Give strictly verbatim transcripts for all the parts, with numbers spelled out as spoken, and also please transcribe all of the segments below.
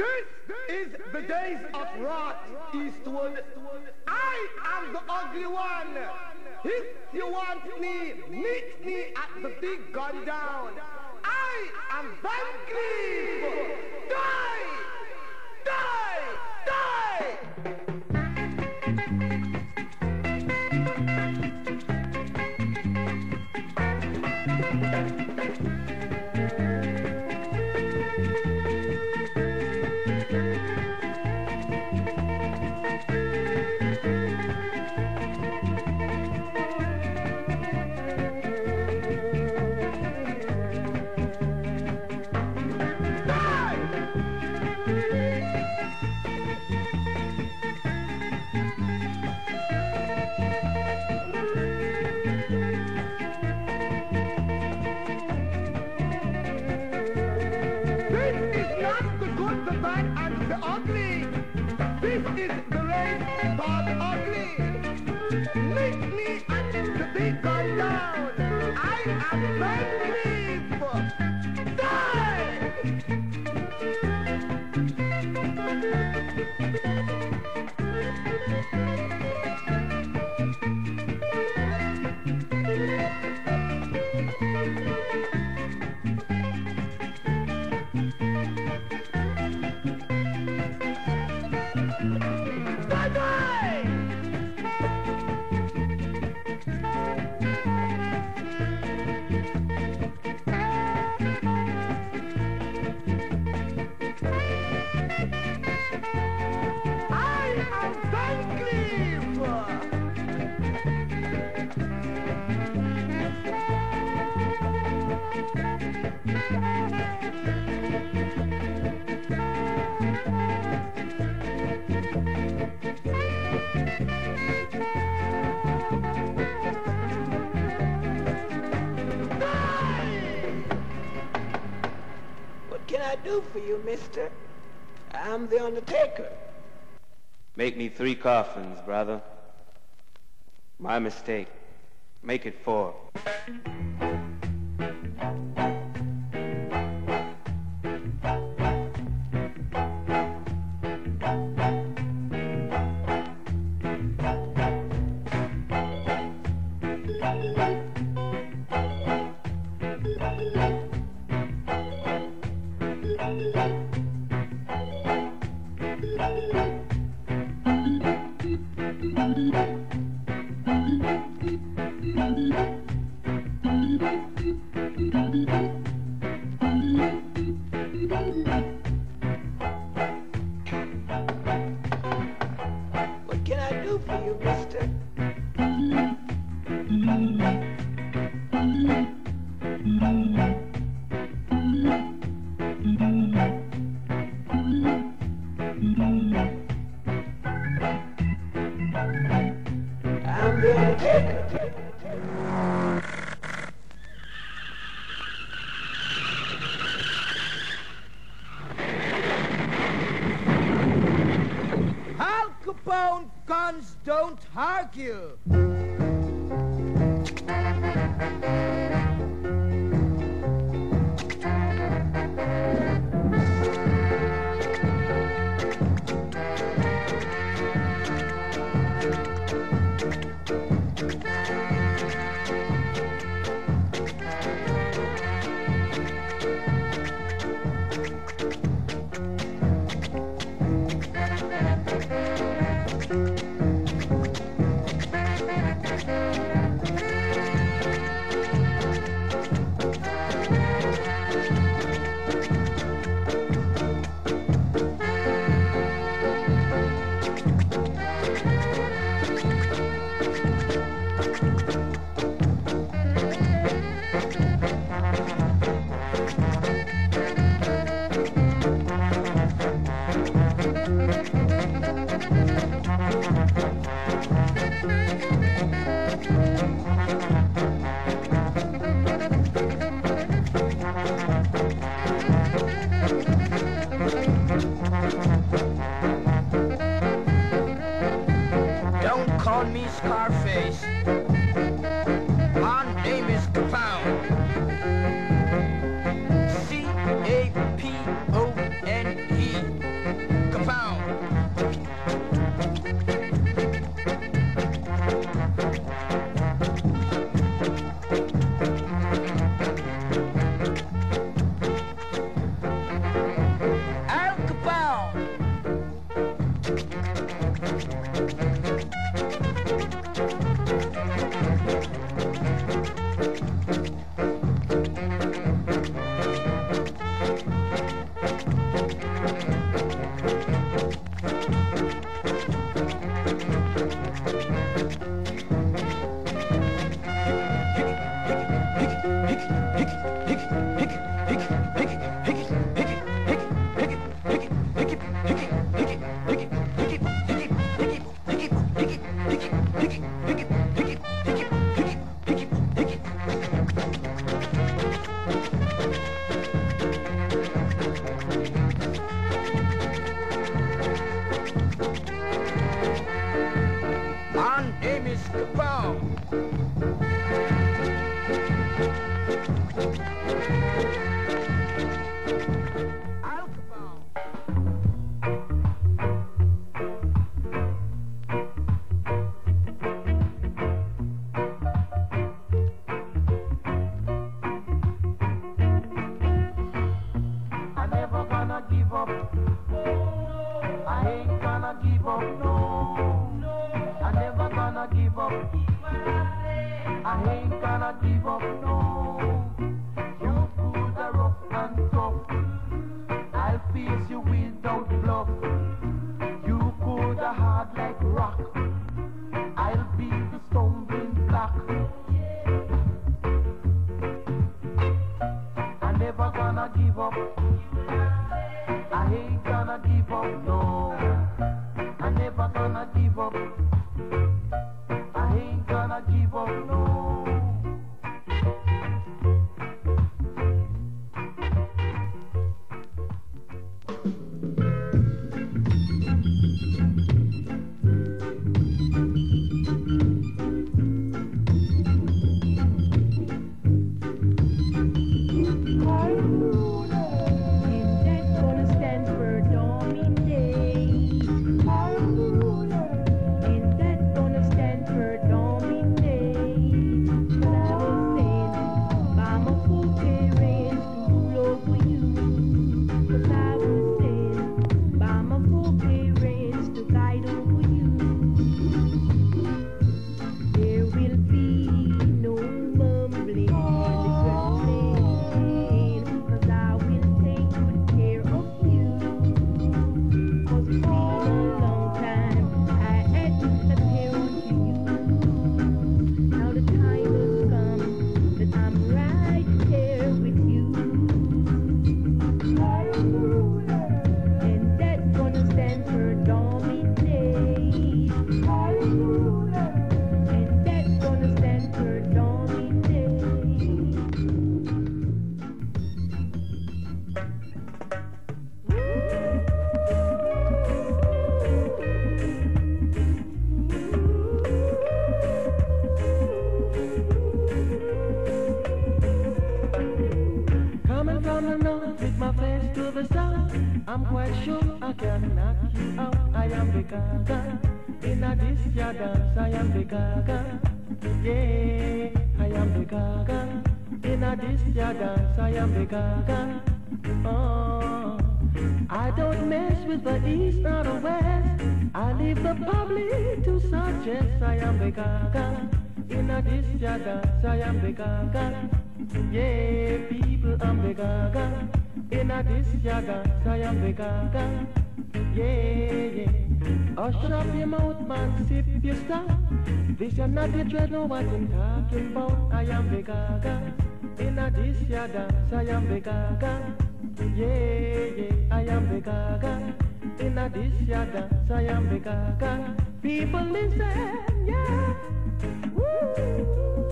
This is the days of Rod Eastwood. I am the ugly one. If you want me, meet me at the big gun down. I am Van Cleef. Die! Die! Die! This is the race for the ugly. Meet me at the big gun down. I am Van Cleef. Die! What can I do for you, mister? I'm the Undertaker. Make me three coffins, brother. My mistake. Make it four. What can I do for you, mister? I'm the Undertaker. Al Capone guns don't argue. This you're not the dread, know what I'm talking about. I am the gaga. In a this ya dance, I am the gaga. Yeah, yeah, I am the gaga. In a this ya dance, I am the gaga. People listen, yeah. Woo.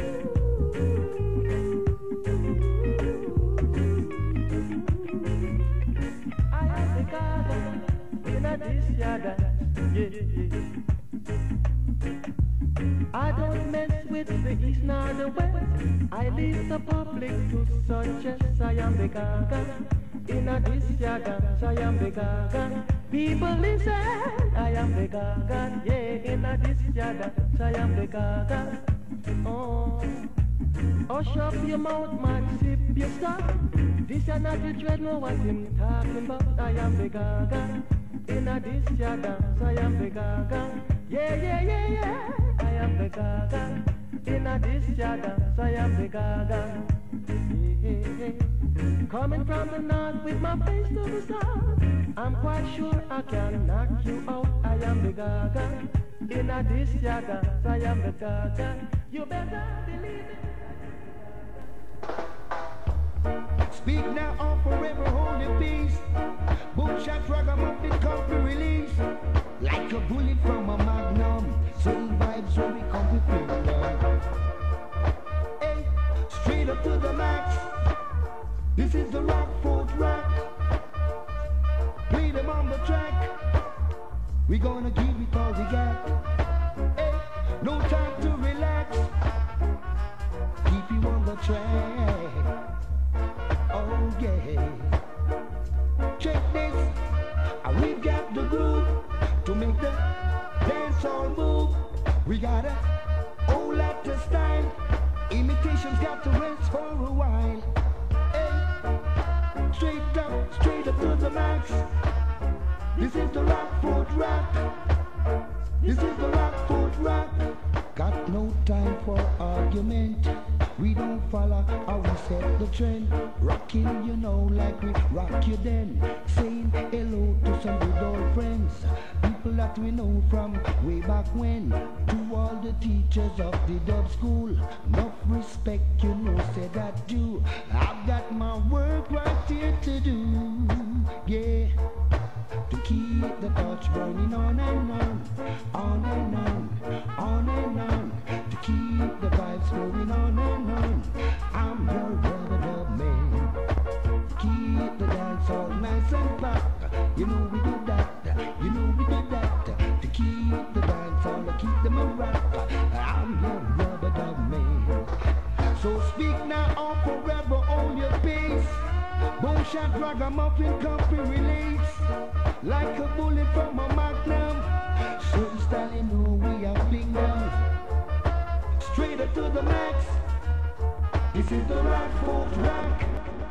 I am the gaga. In a this ya dance, yeah, yeah. I don't mess with the east nor the west. I leave the public to suggest I am the gaga. In a this ya dance, I am the gaga. People listen, I am the gaga. Yeah, in a this ya dance, I am the gaga. Oh, hush up your mouth, man, sip your stuff. This is not the dread, know what I'm talking about. I am the gaga. In a this ya dance, I am the gaga. Yeah, yeah, yeah, yeah. I am the gaga. In a this ya dance, I am the gaga. Hey, hey, hey. Coming from the north with my face to the south, I'm quite sure I can knock you out. I am the Gaga. In a this ya dance, I am the Gaga. You better believe it. Speak now or forever hold your peace. Bullshot ragamuffin come to release. Like a bullet from a magnum. Same vibes when we come with freedom. Hey, straight up to the max. This is the rock fourth rock. Play them on the track. We gonna give it all we got. Hey, no time to relax. Keep you on the track. Oh yeah. Check this. Uh, We've got the groove to make the dance all move. We got a whole lot of style. Imitations got to rest for a while. Hey, straight up, straight up to the max. This is the rock foot rock. This is the rock foot rock. Got no time for argument. We don't follow how we set the trend. Rocking, you know, like we rock you then. Saying hello to some good old friends. People that we know from way back when. To all the teachers of the dub school. Enough respect, you know, say that do. I've got my work right here to do. Yeah. To keep the torch burning on and on, on and on, on and on. To keep the vibes flowing on and on. I'm your rub-a-dub man. To keep the dance all nice and pop. You know we do that, you know we do that. To keep the dance all, to keep them a rock. I'm your rub-a-dub man. So speak now or forever hold your peace. Bullshot ragamuffin company relates. Like a bullet from a magnum. Certain style you know we are fling down. Straight up to the max. This is the rock fourth rock.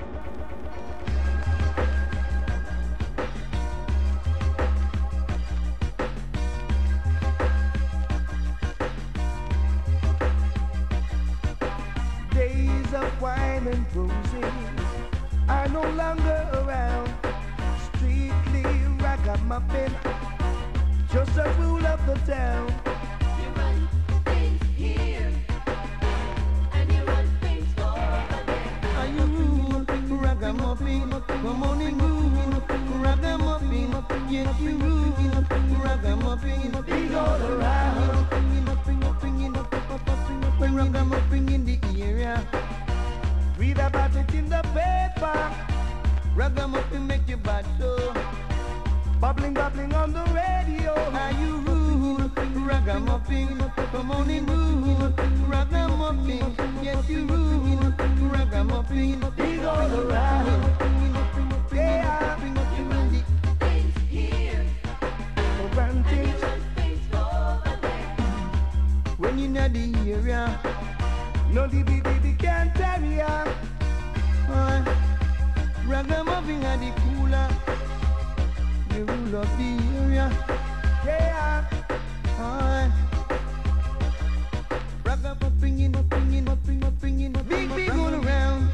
Days of wine and roses are no longer around. Strictly ragamuffin, just a rule of the town. You run things here, and you run things over there. Are you rule ragamuffin? Come on and rule ragamuffin. Yes, you rule ragamuffin. Big all around. When ragamuffin in the area, read about it in the paper. Ragamuffin make you bad so. Bubbling, bubbling on the radio. Are you rude? Ragamuffin. Come on and rude. Ragamuffin. Yes, you rude. Ragamuffin. He's all around. Yeah. Things here, Run and you things run things over there. when you're in the area. No D B D B can't tell ya. Uh, Ragamuffin are the cooler. The rule of the area. Yeah. Uh, Ragamuffin in, in, in, in, in, big, big all around.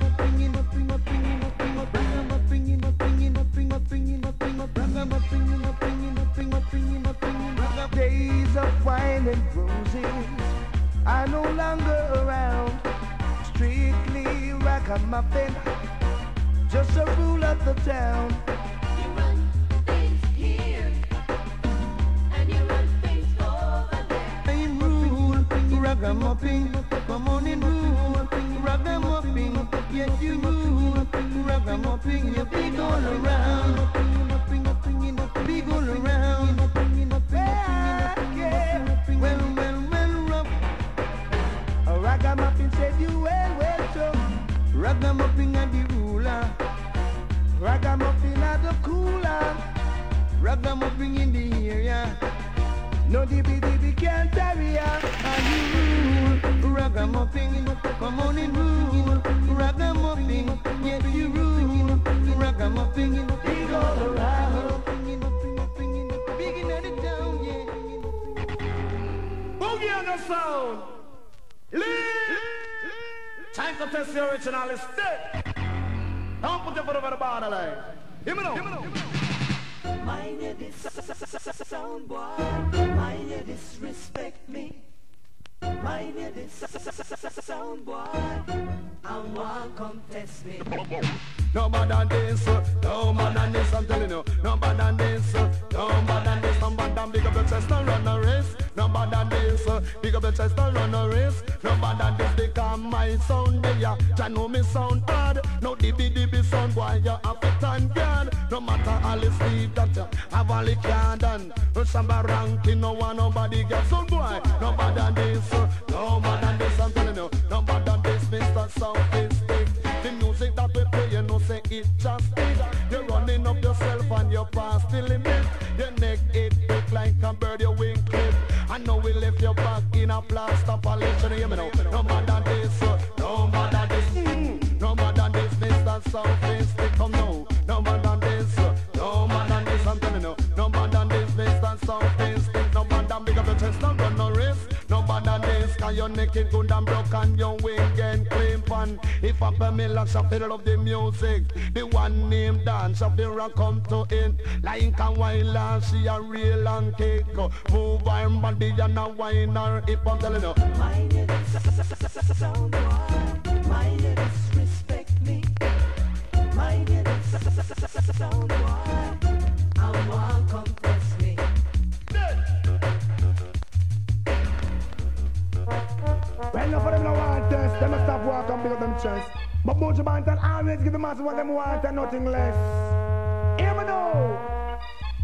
Days of wine and roses are no longer around. Strictly ragamuffin, just a rule of the town. You run things here, and you run things over there. I'm rule, ragamuffin, come on and rule, ragamuffin, yes you rule, ragamuffin, you big all around, big all around, yeah, yeah. Well, well, well, rough. A ragamuffin said you well, well, so ragamuffin and the ruler, ragamuffin and the cooler, ragamuffin in the area. No D B D B can't carry ya. And you rule, ragamuffin, come on and rule, ragamuffin, yes you rule, ragamuffin, big all around, big in the town, yeah. Boogie on the sound, live. Time to test the original is dead. put your foot over the borderline. Hear me now. Hear me now. Mind you this sound boy. Mind you disrespect me. Mind you this sound boy. And one come test me. No more than this, no more than this, I'm telling you. No more than this, no more than this. No more than big up your chest and run a race. No more than this, big up your chest and run a race. No more than this, because my sound there. Ya know me sound hard. No dibby dibby sound boy, you have to stand guard. No matter all the sleep that you have all the can done. No samba ranking, no one nobody gets sound boy. No more than this, no more than this, I'm telling you. No more than this, Mister Sophistic. The music that we play, you know, say it just is. You're running up yourself and you're past the limit. Your neck it look like a bird, your wing clip. I know we left your back in a plaster polish. You hear me now? No more than this, uh, no more than this, mm, no more than this, Mister Sophistic. Come now, no more than this, uh, no more than this, I'm telling you. No more than this, Mister Sophistic. No more than big up your chest and run no risk. No more than this, cause your neck is good and broken, your wing and clean pan. If I pay me lots of love the music, the one named dance of the rock come to it. Like a while and she a real and cake. Move her body and a wine her hip, I'm telling you. Mind you this sound boy. Mind you disrespect me. Mind you this sound boy. And one come test me. Well, enough of them no want test, them a stop walk and build up them chest. But Buju Banton always give the mass what them want and nothing less. Hear me now.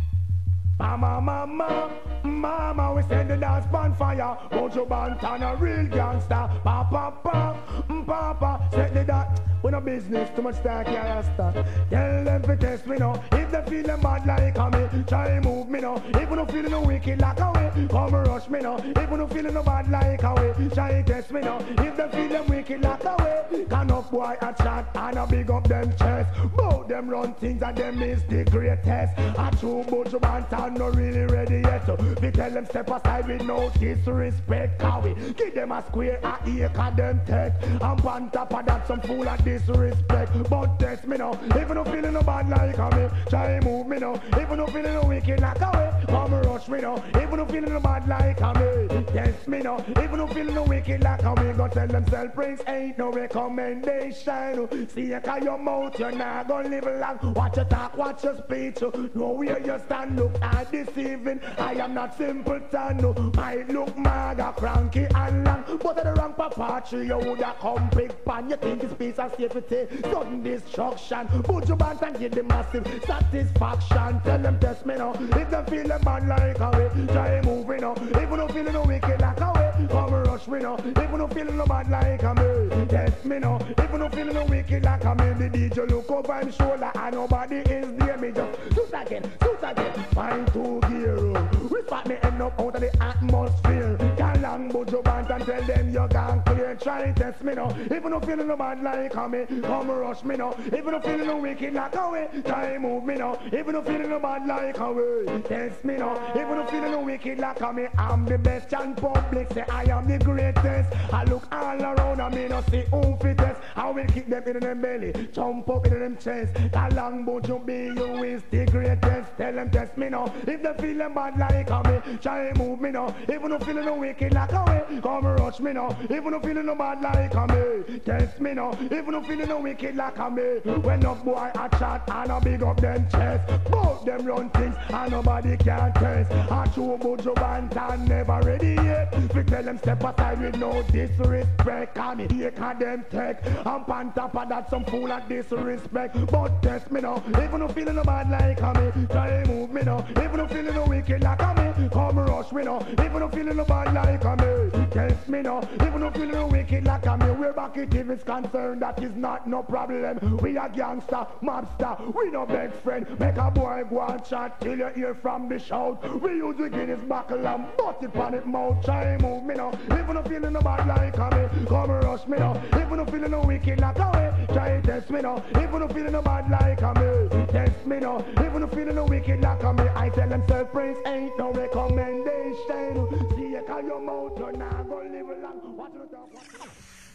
Mama, mama, mama, we send the dance bonfire. Buju Banton a real gangster. Papa, papa, papa, set the dance. We no business, too much talk, yeah, rasta. Tell them to test me now. If they feel them bad like a me, try move me now. If you no feeling no wicked like a way, come rush me now. If you no feeling no bad like a way, try test me now. If they feel them wicked like a way, can up boy a chat and a big up them chest. Both them run things and them is the greatest. A true Buju Banton no really ready yet. So we tell them step aside with no disrespect. Cause we give them a square a ear and them take. And on top of that some fool at disrespect. But test me now. If you no feeling no bad like a me, try move me now. If you no feeling no wicked like a way, come rush me now. If you no feeling no bad like a me, test me now. If you no feeling no wicked like a me, go tell them self praise ain't no recommendation. See you call your mouth, you're not gonna live long. Watch your talk, watch your speech. Know where you stand, look at deceiving. I am not simpleton. No. I look maga, cranky and long. But at the wrong papa tree, you woulda come big pan. You think it's peace and safety, sudden destruction. Buju Banton give the massive satisfaction. Tell them test me now. If them feel them bad like a way, try move me now. If you no feeling no wicked like a way, come rush me now. If you no feeling no bad like a me, test me now. If you no feeling no wicked like a me, the D J look over him shoulder and nobody is near me. Just shoot again, shoot again. Find two gear. We spot me end up out of the atmosphere. Can long Buju Banton tell them you gone clear. Try test me now. If you no feeling no bad like a me, come rush me now. If you no feeling no wicked like a way, try move me now. If you no feeling no bad like a way, test me now. If you no feeling no wicked like a me, I'm the best and public say I am the greatest. I look all around and me no see who fittest. I will kick them in them belly, jump up in them chest. That long Buju be you is the greatest. Tell them test me now. If they feel them bad like a me, try move me now. If you no feeling no wicked like a way, come rush me now. If you no feeling no bad like a me, test me now. If you no feeling no wicked like a me, when up boy a chat and a big up them chest. Both them run things and nobody can test. A true Buju Banton never ready yet. We tell them step aside with no disrespect. Cause me take a them take. And on top of that some fool at disrespect. But test me now. If you no feeling no bad like a me, try move me now. If you no feeling no wicked like a me, come rush me now. If you no feeling no bad like a me, test me now. If you no feeling no wicked like a me, we're back it if it's concerned. That is not no problem. We a gangster, mobster. We no beg friend. Make a boy go and chat till you hear from the shout. We use the Guinness buckle and butt it on it mouth. Try move me now. If you no feeling no bad like a me, come rush me now. If you no feeling no wicked like a way, try test me now. If you no feeling no bad like a me, test me now. If you no feeling no wicked like a me, I tell them self praise ain't no recommendation. See you call your mouth, you're not gonna live long. Watch you talk, watch you.